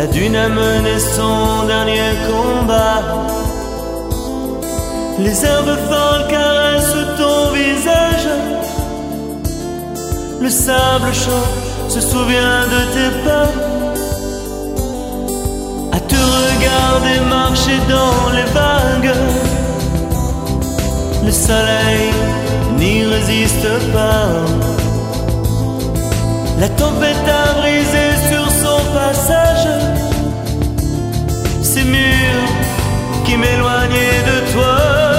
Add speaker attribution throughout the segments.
Speaker 1: La dune a mené son dernier combat. Les herbes folles caressent ton visage. Le sable chaud se souvient de tes pas. À te regarder marcher dans les vagues, le soleil n'y résiste pas. La tempête a brisé sur son passage ces murs qui m'éloignaient de toi.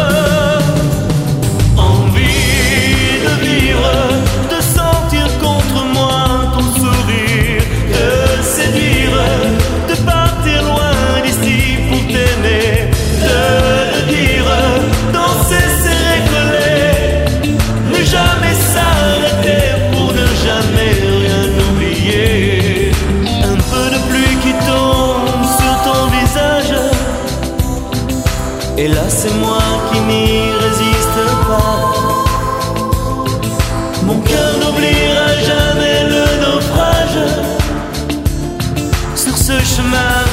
Speaker 1: Envie de vivre, de sentir contre moi ton sourire, de séduire, de partir loin d'ici pour t'aimer, de le dire, danser, serrer, coller, ne jamais s'arrêter pour ne jamais rien oublier. Un peu de pluie qui tombe sur ton visage, et là c'est moi qui n'y résiste pas. Mon cœur n'oubliera jamais le naufrage sur ce chemin